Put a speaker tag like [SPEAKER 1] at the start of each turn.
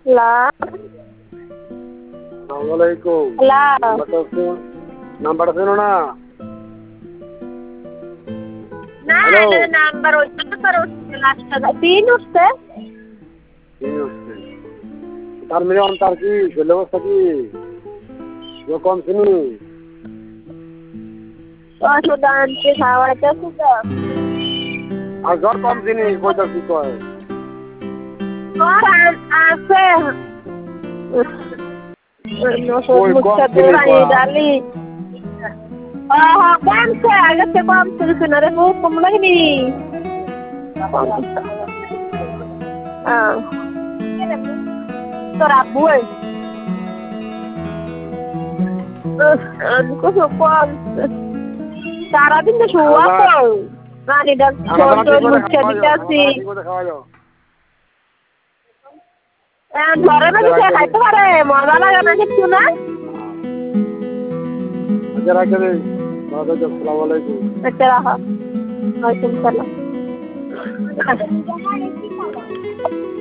[SPEAKER 1] লা
[SPEAKER 2] আসসালামু আলাইকুম।
[SPEAKER 1] লা
[SPEAKER 2] নাম্বারটা শোনো না।
[SPEAKER 1] না
[SPEAKER 2] হ্যালো।
[SPEAKER 1] এটা নাম্বার ওইটা তো উঠছে লাস্টটা 3 উঠছে।
[SPEAKER 2] তার মেয়ে তার কি ছেলে অবস্থা কি কম শুনি
[SPEAKER 1] ওষুধ আনতে খাওয়াইতেছি তো।
[SPEAKER 2] আর জ্বর কম চিনি কইতার কি কয়
[SPEAKER 1] আছে ওষুধ
[SPEAKER 2] ওই কম
[SPEAKER 1] মুখটা দিয়ে
[SPEAKER 2] চিনি
[SPEAKER 1] পানি ডালি। কমছে আগের থেকে কমছে কিছু না রে খুব কম লাগেনি। তোর আব্বু কিছু কমছে সারাদিন তো শুয়া তো পানি ডাল মুখটা দিতে আসি। ঘরে বেশি খাইতে পারে মজা লাগে না কিছু না।
[SPEAKER 2] আচ্ছা রাখে দে। আসসালামু আলাইকুম।
[SPEAKER 1] আচ্ছা রাখো। ওয়ালাইকুম সালাম।